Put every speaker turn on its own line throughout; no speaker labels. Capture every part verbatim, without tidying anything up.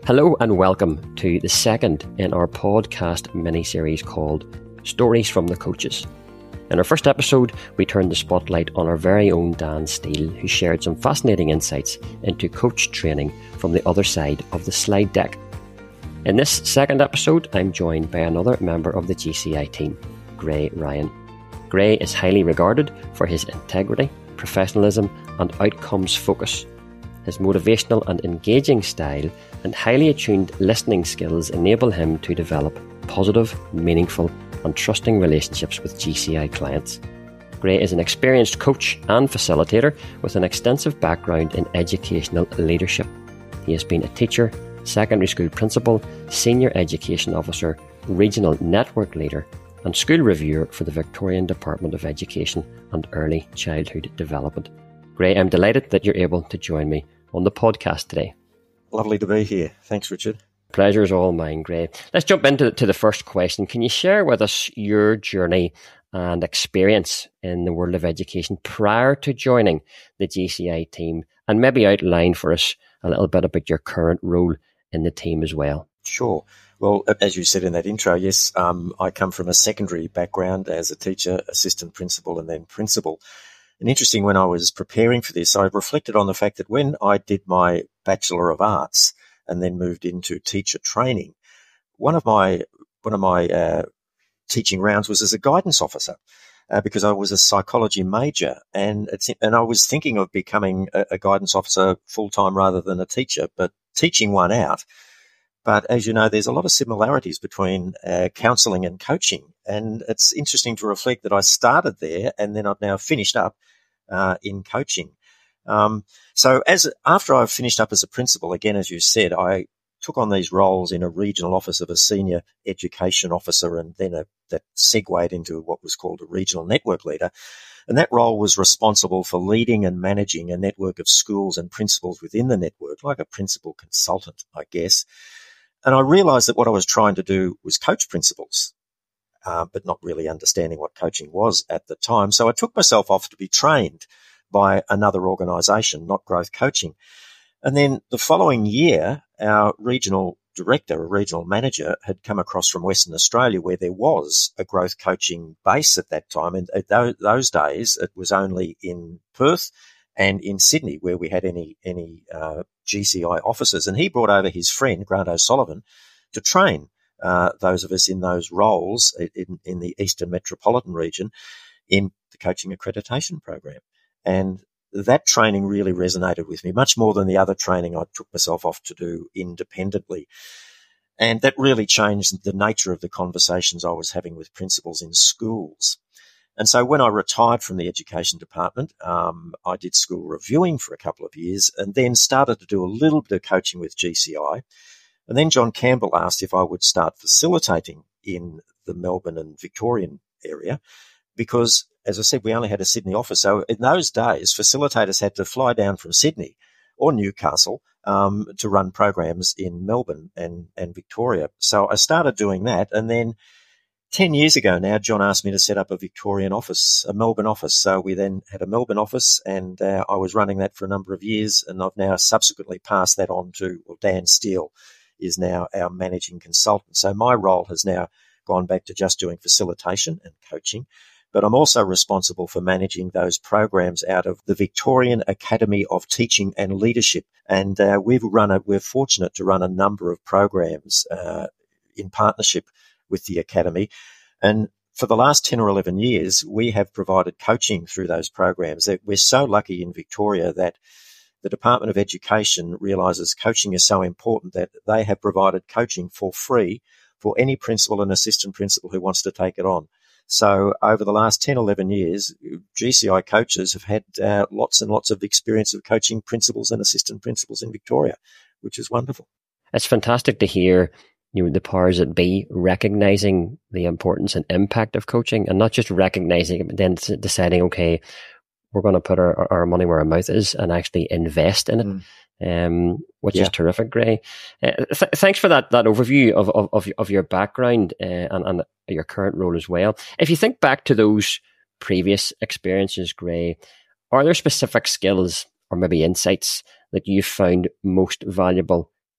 Hello and welcome to the second in our podcast mini-series called Stories from the Coaches. In our first episode, we turned the spotlight on our very own Dan Steele, who shared some fascinating insights into coach training from the other side of the slide deck. In this second episode, I'm joined by another member of the G C I team, Gray Ryan. Gray is highly regarded for his integrity, professionalism and outcomes focus. His motivational and engaging style and highly attuned listening skills enable him to develop positive, meaningful and trusting relationships with G C I clients. Gray is an experienced coach and facilitator with an extensive background in educational leadership. He has been a teacher, secondary school principal, senior education officer, regional network leader and school reviewer for the Victorian Department of Education and Early Childhood Development. Gray, I'm delighted that you're able to join me on the podcast today.
Lovely to be here. Thanks, Richard.
Pleasure is all mine, Gray. Let's jump into to the first question. Can you share with us your journey and experience in the world of education prior to joining the G C I team, and maybe outline for us a little bit about your current role in the team as well?
Sure. Well, as you said in that intro, yes, um, I come from a secondary background as a teacher, assistant principal, and then principal. And interesting, when I was preparing for this, I reflected on the fact that when I did my Bachelor of Arts and then moved into teacher training, one of my one of my uh, teaching rounds was as a guidance officer uh, because I was a psychology major, and it's, and I was thinking of becoming a, a guidance officer full time rather than a teacher, but teaching one out. But as you know, there's a lot of similarities between uh, counselling and coaching, and it's interesting to reflect that I started there and then I've now finished up uh, in coaching. Um, so as after I finished up as a principal, again, as you said, I took on these roles in a regional office of a senior education officer, and then a, that segued into what was called a regional network leader. And that role was responsible for leading and managing a network of schools and principals within the network, like a principal consultant, I guess. And I realised that what I was trying to do was coach principals, uh, but not really understanding what coaching was at the time. So I took myself off to be trained by another organisation, Not Growth Coaching. And then the following year, our regional director, a regional manager, had come across from Western Australia where there was a growth coaching base at that time. And at those days, it was only in Perth and in Sydney where we had any any uh, G C I officers. And he brought over his friend, Grant O'Sullivan, to train uh, those of us in those roles in, in the Eastern Metropolitan region in the coaching accreditation program. And that training really resonated with me, much more than the other training I took myself off to do independently. And that really changed the nature of the conversations I was having with principals in schools. And so when I retired from the education department, um, I did school reviewing for a couple of years and then started to do a little bit of coaching with G C I. And then John Campbell asked if I would start facilitating in the Melbourne and Victorian area because, as I said, we only had a Sydney office. So in those days, facilitators had to fly down from Sydney or Newcastle um, to run programs in Melbourne and, and Victoria. So I started doing that, and then Ten years ago now, John asked me to set up a Victorian office, a Melbourne office. So we then had a Melbourne office, and uh, I was running that for a number of years, and I've now subsequently passed that on to, well, Dan Steele is now our managing consultant. So my role has now gone back to just doing facilitation and coaching, but I'm also responsible for managing those programs out of the Victorian Academy of Teaching and Leadership. And uh, we've run a, we're fortunate to run a number of programs uh, in partnership with the Academy. And for the last ten or eleven years, we have provided coaching through those programs. We're so lucky in Victoria that the Department of Education realises coaching is so important that they have provided coaching for free for any principal and assistant principal who wants to take it on. So over the last ten, eleven years, G C I coaches have had uh, lots and lots of experience of coaching principals and assistant principals in Victoria, which is wonderful.
It's fantastic to hear, you know, the powers that be recognizing the importance and impact of coaching, and not just recognizing it, but then deciding, okay, we're going to put our, our money where our mouth is and actually invest in it, mm. um, which yeah. is terrific, Gray. Uh, th- thanks for that that overview of of, of, of your background uh, and, and your current role as well. If you think back to those previous experiences, Gray, are there specific skills or maybe insights that you found most valuable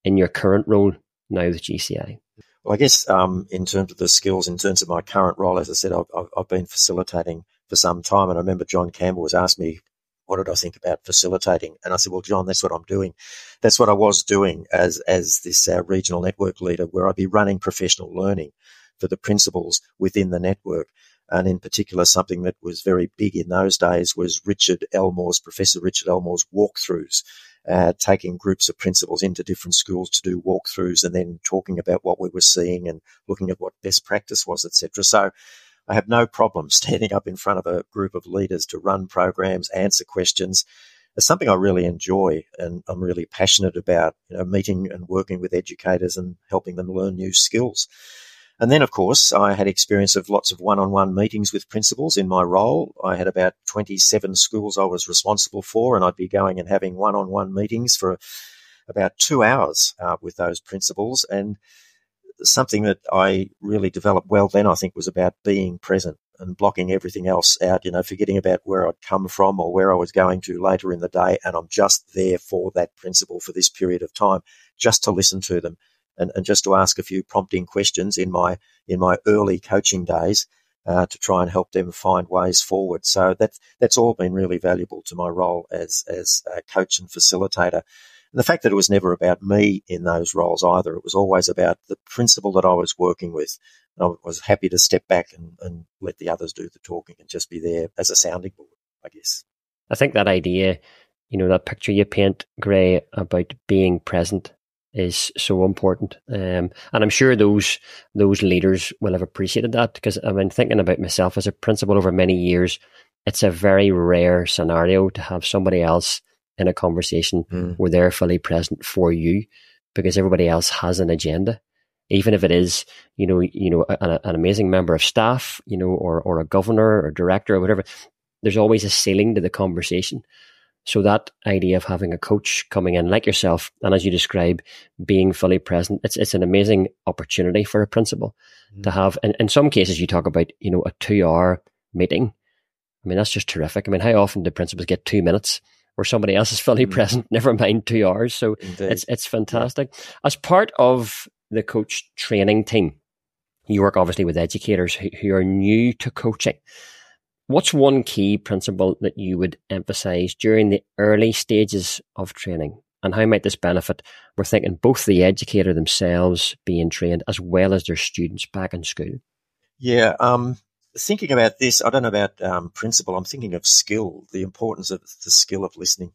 in your current role now with G C I?
Well, I guess um, in terms of the skills, in terms of my current role, as I said, I've, I've been facilitating for some time. And I remember John Campbell was asked me, what did I think about facilitating? And I said, well, John, that's what I'm doing. That's what I was doing as as this uh, regional network leader, where I'd be running professional learning for the principals within the network. And in particular, something that was very big in those days was Richard Elmore's, Professor Richard Elmore's walkthroughs, uh, taking groups of principals into different schools to do walkthroughs and then talking about what we were seeing and looking at what best practice was, et cetera. So I have no problem standing up in front of a group of leaders to run programs, answer questions. It's something I really enjoy and I'm really passionate about, you know, meeting and working with educators and helping them learn new skills. And then, of course, I had experience of lots of one-on-one meetings with principals in my role. I had about twenty-seven schools I was responsible for, and I'd be going and having one-on-one meetings for about two hours uh, with those principals. And something that I really developed well then, I think, was about being present and blocking everything else out, you know, forgetting about where I'd come from or where I was going to later in the day. And I'm just there for that principal for this period of time, just to listen to them and, and just to ask a few prompting questions in my in my early coaching days uh, to try and help them find ways forward. So that that's all been really valuable to my role as as a coach and facilitator. And the fact that it was never about me in those roles either. It was always about the principal that I was working with. And I was happy to step back and, and let the others do the talking and just be there as a sounding board, I guess.
I think that idea, you know, that picture you paint, Gray, about being present is so important. Um, and I'm sure those those leaders will have appreciated that, because I've been thinking about myself as a principal over many years. It's a very rare scenario to have somebody else in a conversation mm. where they're fully present for you, because everybody else has an agenda, even if it is, you know, you know, an, an amazing member of staff, you know, or or a governor or director or whatever. There's always a ceiling to the conversation. So that idea of having a coach coming in like yourself, and as you describe, being fully present, it's it's an amazing opportunity for a principal mm. to have. And in some cases, you talk about, you know, a two-hour meeting. I mean, that's just terrific. I mean, how often do principals get two minutes? Where somebody else is fully mm. present, never mind two hours. So Indeed. it's it's fantastic. Yeah. As part of the coach training team, you work obviously with educators who, who are new to coaching. What's one key principle that you would emphasize during the early stages of training? And how might this benefit, we're thinking, both the educator themselves being trained as well as their students back in school?
Yeah, um, thinking about this, I don't know about um, principle, I'm thinking of skill, the importance of the skill of listening,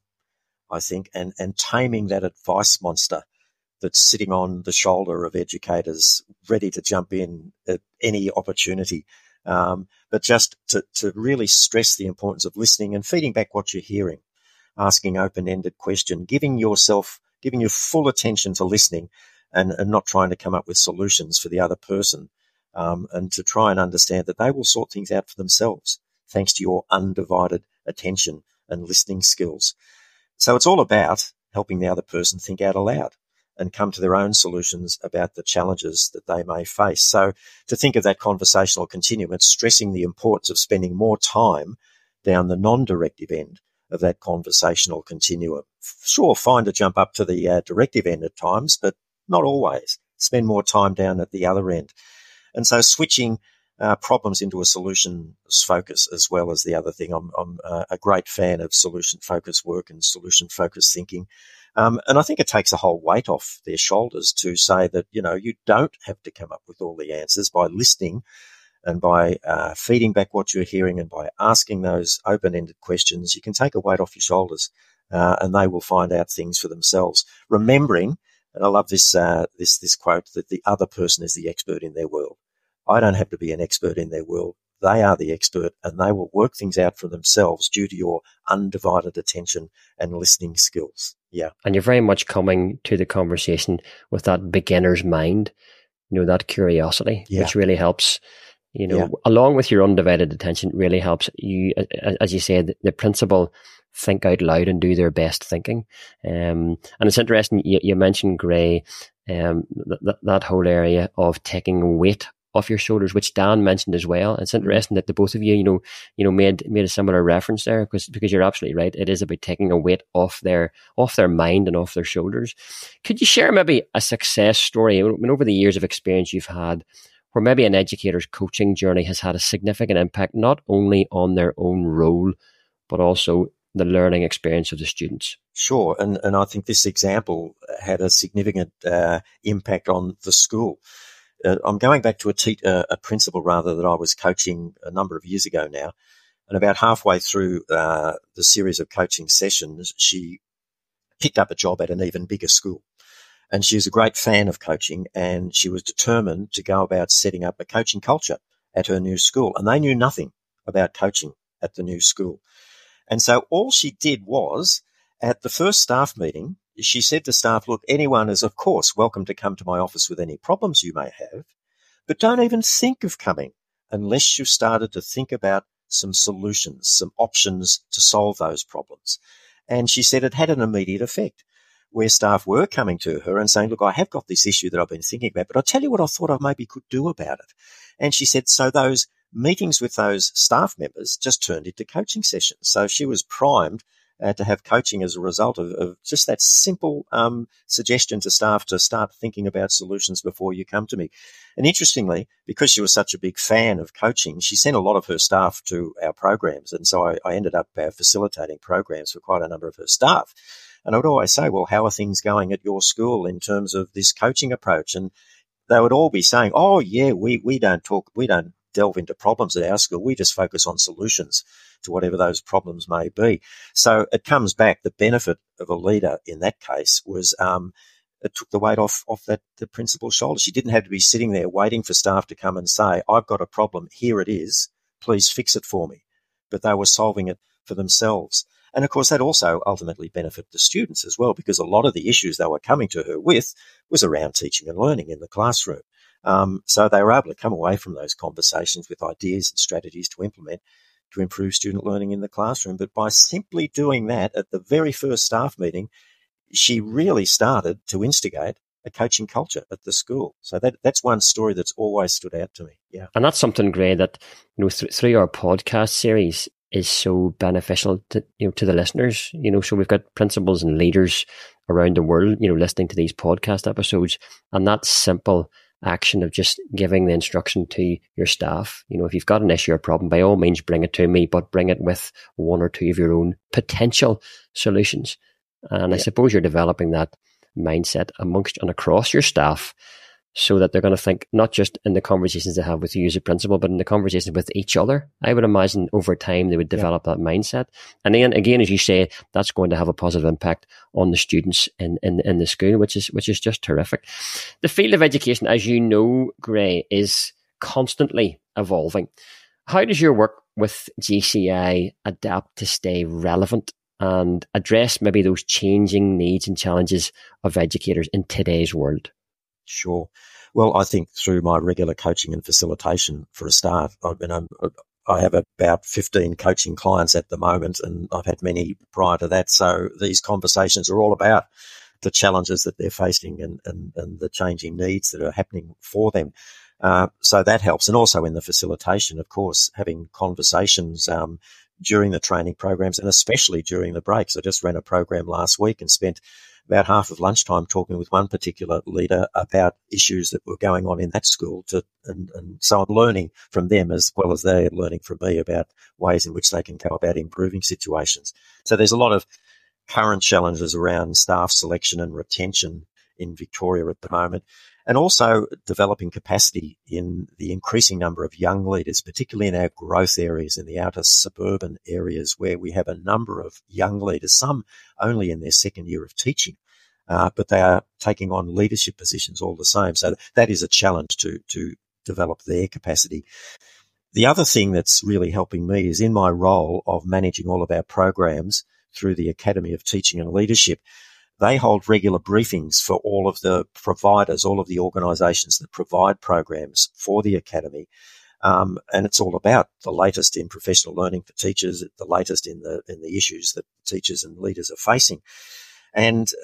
I think, and, and taming that advice monster that's sitting on the shoulder of educators, ready to jump in at any opportunity. Um, but just to, to really stress the importance of listening and feeding back what you're hearing, asking open-ended question, giving yourself, giving your full attention to listening and, and not trying to come up with solutions for the other person. Um, and to try and understand that they will sort things out for themselves, thanks to your undivided attention and listening skills. So it's all about helping the other person think out aloud and come to their own solutions about the challenges that they may face. So to think of that conversational continuum, it's stressing the importance of spending more time down the non-directive end of that conversational continuum. Sure, fine to jump up to the uh, directive end at times, but not always. Spend more time down at the other end. And so switching uh, problems into a solutions focus as well as the other thing. I'm, I'm uh, a great fan of solution focused work and solution focused thinking. Um, and I think it takes a whole weight off their shoulders to say that, you know, you don't have to come up with all the answers. By listening and by uh, feeding back what you're hearing and by asking those open-ended questions, you can take a weight off your shoulders uh, and they will find out things for themselves. Remembering, and I love this, uh, this, this quote, that the other person is the expert in their world. I don't have to be an expert in their world. They are the expert and they will work things out for themselves due to your undivided attention and listening skills. Yeah.
And you're very much coming to the conversation with that beginner's mind, you know, that curiosity, yeah. which really helps, you know, yeah. along with your undivided attention, really helps you, as you said, the principal think out loud and do their best thinking. Um, and it's interesting, you, you mentioned, Gray, um, that, that whole area of taking weight off your shoulders, which Dan mentioned as well. It's interesting that the both of you, you know, you know, made made a similar reference there, because because you're absolutely right. It is about taking a weight off their off their mind and off their shoulders. Could you share maybe a success story? I mean, over the years of experience you've had, where maybe an educator's coaching journey has had a significant impact not only on their own role, but also the learning experience of the students?
Sure, and and I think this example had a significant uh, impact on the school. Uh, I'm going back to a, te- uh, a principal, rather, that I was coaching a number of years ago now. And about halfway through uh, the series of coaching sessions, she picked up a job at an even bigger school. And she was a great fan of coaching, and she was determined to go about setting up a coaching culture at her new school. And they knew nothing about coaching at the new school. And so all she did was, at the first staff meeting, she said to staff, look, anyone is, of course, welcome to come to my office with any problems you may have, but don't even think of coming unless you've started to think about some solutions, some options to solve those problems. And she said it had an immediate effect, where staff were coming to her and saying, look, I have got this issue that I've been thinking about, but I'll tell you what I thought I maybe could do about it. And she said, so those meetings with those staff members just turned into coaching sessions. So she was primed Uh, to have coaching as a result of, of just that simple um, suggestion to staff to start thinking about solutions before you come to me. And interestingly, because she was such a big fan of coaching, she sent a lot of her staff to our programs. And so I, I ended up uh, facilitating programs for quite a number of her staff. And I would always say, well, how are things going at your school in terms of this coaching approach? And they would all be saying, oh, yeah, we, we don't talk, we don't delve into problems at our school. We just focus on solutions to whatever those problems may be. So it comes back, the benefit of a leader in that case was um, it took the weight off, off that the principal's shoulders. She didn't have to be sitting there waiting for staff to come and say, I've got a problem, here it is, please fix it for me. But they were solving it for themselves. And of course, that also ultimately benefited the students as well, because a lot of the issues they were coming to her with was around teaching and learning in the classroom. Um, so they were able to come away from those conversations with ideas and strategies to implement to improve student learning in the classroom. But by simply doing that at the very first staff meeting, she really started to instigate a coaching culture at the school. So that that's one story that's always stood out to me. Yeah.
And that's something, Gray, that, you know, th- through our podcast series is so beneficial to, you know, to the listeners. You know, so we've got principals and leaders around the world, you know, listening to these podcast episodes, and that simple action of just giving the instruction to your staff. You know, if you've got an issue or problem, by all means bring it to me, but bring it with one or two of your own potential solutions. And yeah. I suppose you're developing that mindset amongst and across your staff, so that they're going to think not just in the conversations they have with you as a principal, but in the conversations with each other. I would imagine over time they would develop yeah. that mindset. And then again, as you say, that's going to have a positive impact on the students in, in, in the school, which is which is just terrific. The field of education, as you know, Gray, is constantly evolving. How does your work with G C I adapt to stay relevant and address maybe those changing needs and challenges of educators in today's world?
Sure. Well, I think through my regular coaching and facilitation for a start, I mean, I'm, I have about fifteen coaching clients at the moment, and I've had many prior to that. So these conversations are all about the challenges that they're facing and, and, and the changing needs that are happening for them. Uh, so that helps. And also in the facilitation, of course, having conversations um, during the training programs, and especially during the breaks. I just ran a program last week and spent about half of lunchtime talking with one particular leader about issues that were going on in that school. To, and, and so I'm learning from them as well as they're learning from me about ways in which they can go about improving situations. So there's a lot of current challenges around staff selection and retention in Victoria at the moment, and also developing capacity in the increasing number of young leaders, particularly in our growth areas, in the outer suburban areas where we have a number of young leaders, some only in their second year of teaching, uh, but they are taking on leadership positions all the same. So that is a challenge to, to develop their capacity. The other thing that's really helping me is in my role of managing all of our programs through the Academy of Teaching and Leadership. They hold regular briefings for all of the providers, all of the organisations that provide programs for the Academy. Um, and it's all about the latest in professional learning for teachers, the latest in the in the issues that teachers and leaders are facing. And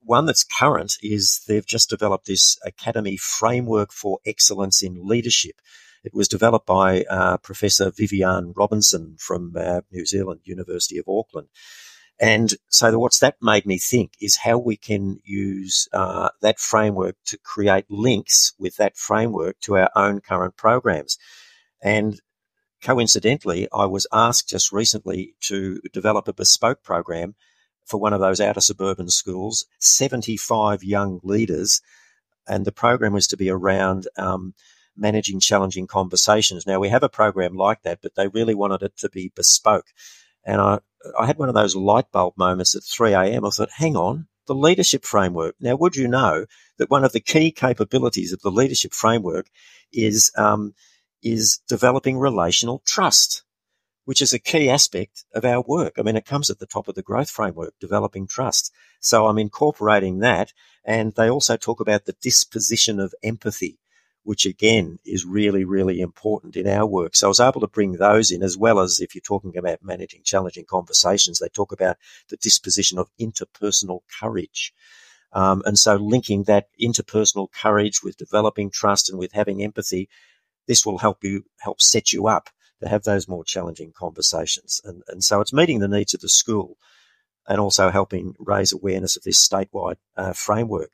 one that's current is they've just developed this Academy Framework for Excellence in Leadership. It was developed by uh, Professor Viviane Robinson from uh, New Zealand, University of Auckland. And so what's that made me think is how we can use uh, that framework to create links with that framework to our own current programs. And coincidentally, I was asked just recently to develop a bespoke program for one of those outer suburban schools, seventy-five young leaders, and the program was to be around um, managing challenging conversations. Now, we have a program like that, but they really wanted it to be bespoke. And I, I had one of those light bulb moments at three a.m. I thought, hang on, the leadership framework. Now, would you know that one of the key capabilities of the leadership framework is um, is developing relational trust, which is a key aspect of our work. I mean, it comes at the top of the growth framework, developing trust. So I'm incorporating that. And they also talk about the disposition of empathy, which again is really, really important in our work. So I was able to bring those in, as well as if you're talking about managing challenging conversations, they talk about the disposition of interpersonal courage. Um, and so linking that interpersonal courage with developing trust and with having empathy, this will help you, help set you up to have those more challenging conversations. And, and so it's meeting the needs of the school and also helping raise awareness of this statewide uh, framework.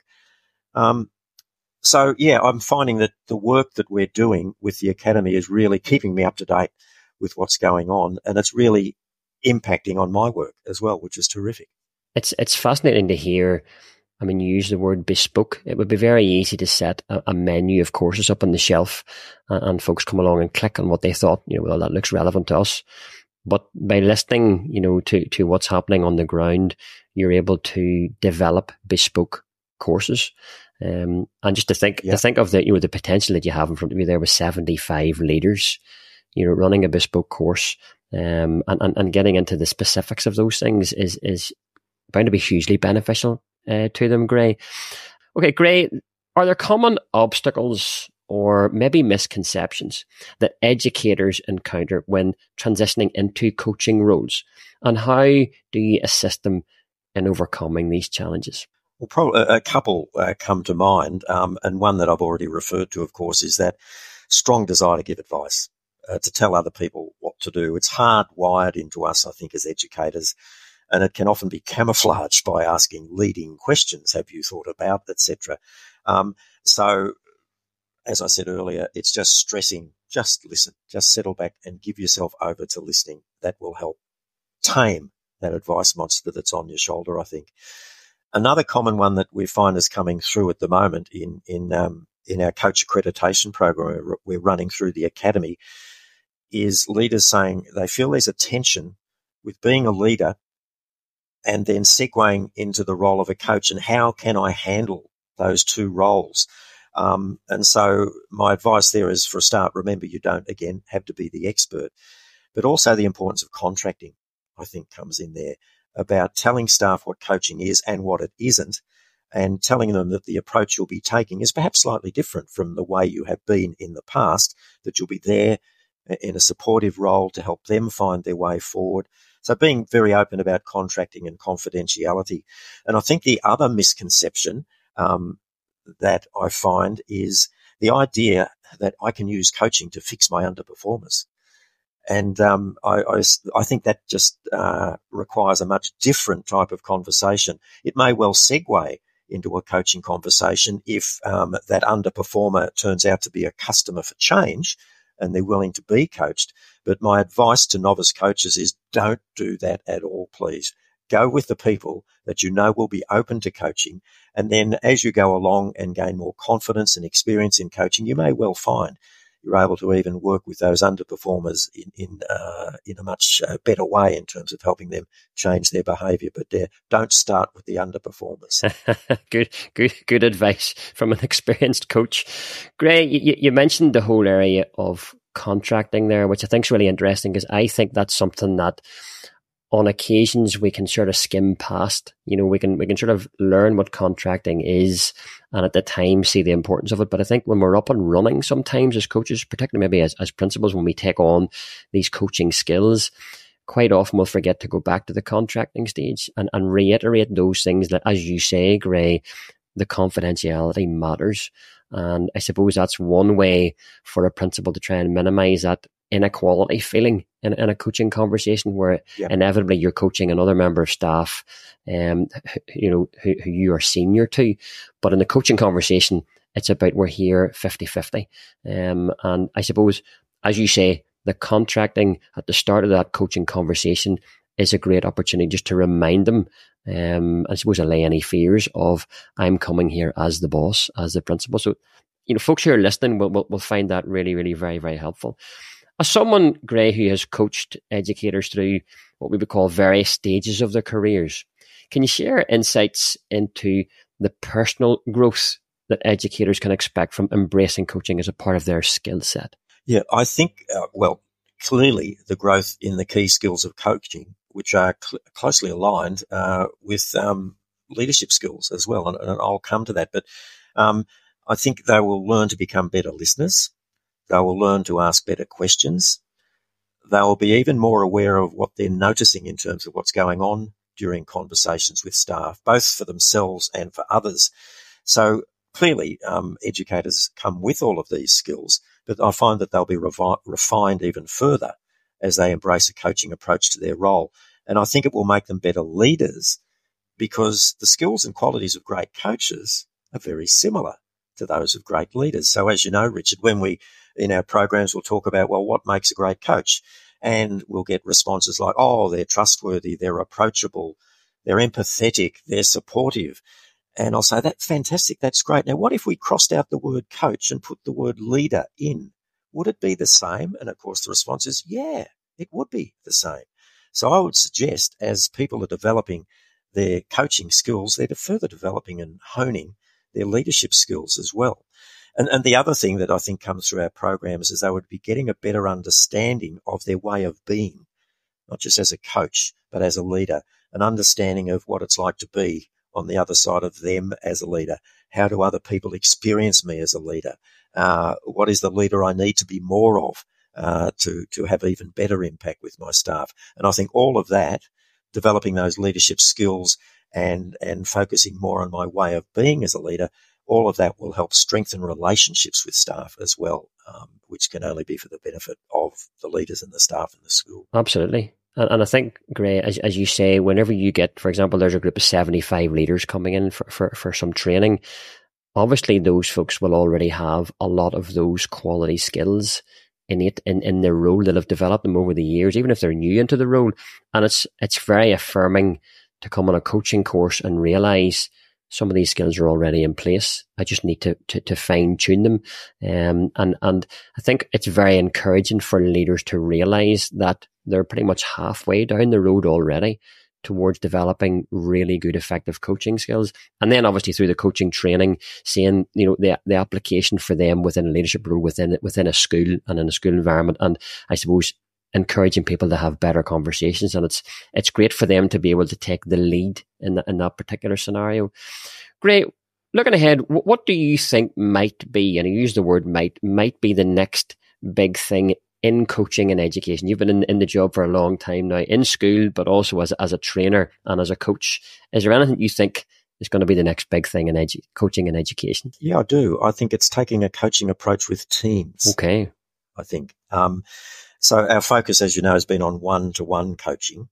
Um, so, yeah, I'm finding that the work that we're doing with the Academy is really keeping me up to date with what's going on, and it's really impacting on my work as well, which is terrific.
It's it's fascinating to hear. I mean, you use the word bespoke. It would be very easy to set a, a menu of courses up on the shelf and, and folks come along and click on what they thought, you know, well, that looks relevant to us. But by listening, you know, to, to what's happening on the ground, you're able to develop bespoke courses. Um, and just to think, yeah. to think of the, you know, the potential that you have in front of you there with seventy-five leaders, you know, running a bespoke course, um, and, and, and getting into the specifics of those things is, is bound to be hugely beneficial uh, to them, Gray. Okay, Gray, are there common obstacles or maybe misconceptions that educators encounter when transitioning into coaching roles? And how do you assist them in overcoming these challenges?
Well, probably a couple uh, come to mind, um, and one that I've already referred to, of course, is that strong desire to give advice, uh, to tell other people what to do. It's hardwired into us, I think, as educators, and it can often be camouflaged by asking leading questions. Have you thought about, et cetera. Um, so, as I said earlier, it's just stressing, just listen, just settle back and give yourself over to listening. That will help tame that advice monster that's on your shoulder, I think. Another common one that we find is coming through at the moment in in um, in our coach accreditation program we're running through the Academy is leaders saying they feel there's a tension with being a leader and then segueing into the role of a coach, and how can I handle those two roles? Um, and so my advice there is, for a start, remember you don't, again, have to be the expert, but also the importance of contracting, I think, comes in there, about telling staff what coaching is and what it isn't, and telling them that the approach you'll be taking is perhaps slightly different from the way you have been in the past, that you'll be there in a supportive role to help them find their way forward. So being very open about contracting and confidentiality. And I think the other misconception um, that I find is the idea that I can use coaching to fix my underperformers. And um, I, I, I think that just uh, requires a much different type of conversation. It may well segue into a coaching conversation if um, that underperformer turns out to be a customer for change and they're willing to be coached. But my advice to novice coaches is don't do that at all, please. Go with the people that you know will be open to coaching. And then as you go along and gain more confidence and experience in coaching, you may well find you're able to even work with those underperformers in in, uh, in a much uh, better way in terms of helping them change their behaviour. But uh, don't start with the underperformers.
good, good, good advice from an experienced coach. Gray, you, you mentioned the whole area of contracting there, which I think is really interesting, because I think that's something that on occasions we can sort of skim past. You know, we can we can sort of learn what contracting is and at the time see the importance of it. But I think when we're up and running sometimes as coaches, particularly maybe as, as principals, when we take on these coaching skills, quite often we'll forget to go back to the contracting stage and, and reiterate those things that, as you say, Gray, the confidentiality matters. And I suppose that's one way for a principal to try and minimize that inequality feeling in, in a coaching conversation where
yeah. inevitably
you're coaching another member of staff, um, you know, who, who you are senior to. But in the coaching conversation, it's about we're here fifty-fifty. Um, and I suppose, as you say, the contracting at the start of that coaching conversation is a great opportunity just to remind them, um, I suppose, allay any fears of, I'm coming here as the boss, as the principal. So, you know, folks who are listening will, will, will find that really, really very, very helpful. As someone, Gray, who has coached educators through what we would call various stages of their careers, can you share insights into the personal growth that educators can expect from embracing coaching as a part of their skill set?
Yeah, I think, uh, well, clearly the growth in the key skills of coaching, which are cl- closely aligned uh, with um, leadership skills as well, and, and I'll come to that. But um, I think they will learn to become better listeners. They will learn to ask better questions. They will be even more aware of what they're noticing in terms of what's going on during conversations with staff, both for themselves and for others. So clearly, um, educators come with all of these skills, but I find that they'll be revi- refined even further as they embrace a coaching approach to their role. And I think it will make them better leaders because the skills and qualities of great coaches are very similar to those of great leaders. So as you know, Richard, when we, in our programs, we'll talk about, well, what makes a great coach? And we'll get responses like, oh, they're trustworthy, they're approachable, they're empathetic, they're supportive. And I'll say, that's fantastic, that's great. Now, what if we crossed out the word coach and put the word leader in? Would it be the same? And of course, the response is, yeah, it would be the same. So I would suggest as people are developing their coaching skills, they're further developing and honing their leadership skills as well. And, and the other thing that I think comes through our programs is they would be getting a better understanding of their way of being, not just as a coach, but as a leader, an understanding of what it's like to be on the other side of them as a leader. How do other people experience me as a leader? Uh, what is the leader I need to be more of uh, to, to have even better impact with my staff? And I think all of that, developing those leadership skills and, and focusing more on my way of being as a leader, all of that will help strengthen relationships with staff as well, um, which can only be for the benefit of the leaders and the staff in the school.
Absolutely. And, and I think, Gray, as, as you say, whenever you get, for example, there's a group of seventy-five leaders coming in for, for, for some training, obviously those folks will already have a lot of those quality skills innate in, in their role that have developed them over the years, even if they're new into the role. And it's it's very affirming to come on a coaching course and realise some of these skills are already in place. I just need to to, to fine tune them. Um, and, and I think it's very encouraging for leaders to realise that they're pretty much halfway down the road already towards developing really good, effective coaching skills. And then obviously through the coaching training, seeing, you know, the the application for them within a leadership role within within a school and in a school environment. And I suppose encouraging people to have better conversations. And it's it's great for them to be able to take the lead in, the, in that particular scenario. Great. Looking ahead, what do you think might be, and I use the word might, might be the next big thing in coaching and education? You've been in, in the job for a long time now, in school, but also as, as a trainer and as a coach. Is there anything you think is going to be the next big thing in edu- coaching and education?
Yeah, I do. I think it's taking a coaching approach with teams.
Okay.
I think. Um, so our focus, as you know, has been on one-to-one coaching,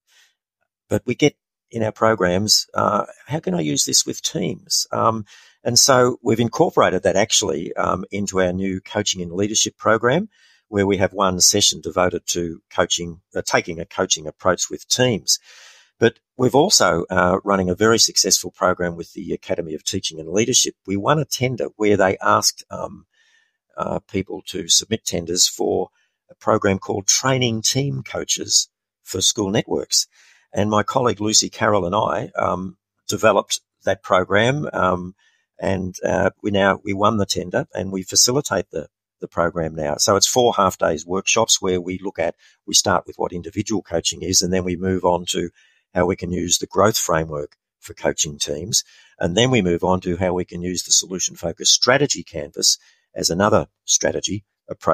but we get in our programs, uh, how can I use this with teams? Um, and so we've incorporated that actually um, into our new coaching and leadership program, where we have one session devoted to coaching, uh, taking a coaching approach with teams. But we've also uh, running a very successful program with the Academy of Teaching and Leadership. We won a tender where they asked um, uh, people to submit tenders for a program called Training Team Coaches for School Networks. And my colleague Lucy Carroll and I um, developed that program, um, and uh, we now we won the tender and we facilitate the the program now. So it's four half days workshops where we look at, we start with what individual coaching is, and then we move on to how we can use the growth framework for coaching teams. And then we move on to how we can use the solution focused strategy canvas as another strategy approach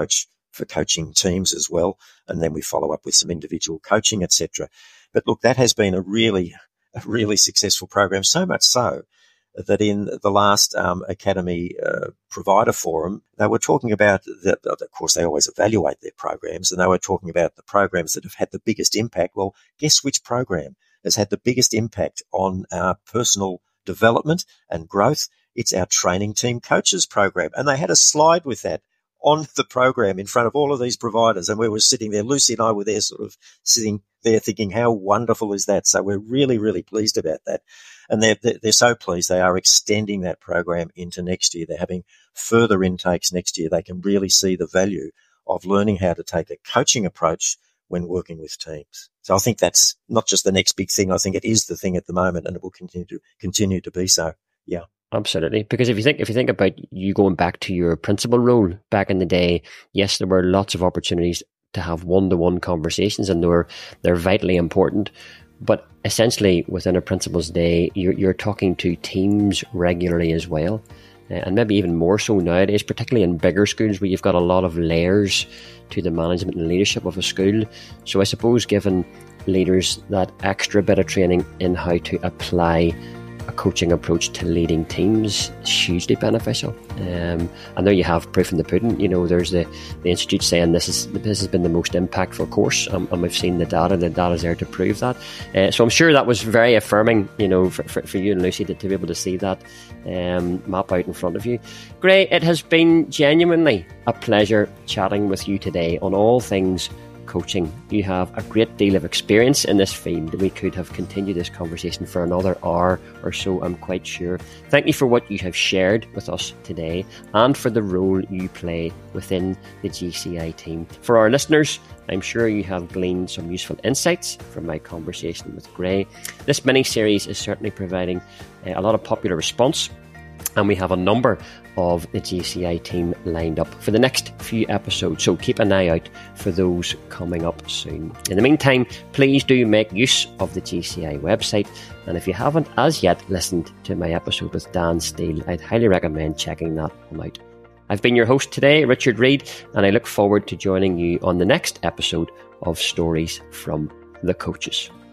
for coaching teams as well. And then we follow up with some individual coaching, et cetera. But look, that has been a really, a really successful program, so much so that in the last um, Academy uh, Provider Forum, they were talking about, that, of course, they always evaluate their programs, and they were talking about the programs that have had the biggest impact. Well, guess which program has had the biggest impact on our personal development and growth? It's our Training Team Coaches program. And they had a slide with that on the program in front of all of these providers. And we were sitting there, Lucy and I were there sort of sitting there thinking, how wonderful is that? So we're really, really pleased about that. And they're, they're so pleased. They are extending that program into next year. They're having further intakes next year. They can really see the value of learning how to take a coaching approach when working with teams. So I think that's not just the next big thing. I think it is the thing at the moment, and it will continue to continue to be so. Yeah.
Absolutely. Because if you think if you think about you going back to your principal role back in the day, yes, there were lots of opportunities to have one-to-one conversations, and they were they're vitally important. But essentially, within a principal's day, you're you're talking to teams regularly as well, uh, and maybe even more so nowadays, particularly in bigger schools where you've got a lot of layers to the management and leadership of a school. So I suppose giving leaders that extra bit of training in how to apply a coaching approach to leading teams is hugely beneficial. Um, and there you have proof in the pudding. You know, there's the, the institute saying this is this has been the most impactful course, um, and we've seen the data. The data's there to prove that. Uh, so I'm sure that was very affirming, you know, for, for, for you and Lucy to, to be able to see that um, map out in front of you. Gray, it has been genuinely a pleasure chatting with you today on all things coaching. You have a great deal of experience in this field. We could have continued this conversation for another hour or so, I'm quite sure. Thank you for what you have shared with us today and for the role you play within the G C I team. For our listeners, I'm sure you have gleaned some useful insights from my conversation with Gray. This mini-series is certainly providing a lot of popular response, and we have a number of the G C I team lined up for the next few episodes, so keep an eye out for those coming up soon. In the meantime, please do make use of the G C I website, and if you haven't as yet listened to my episode with Dan Steele, I'd highly recommend checking that one out. I've been your host today, Richard Reid, and I look forward to joining you on the next episode of Stories from the Coaches.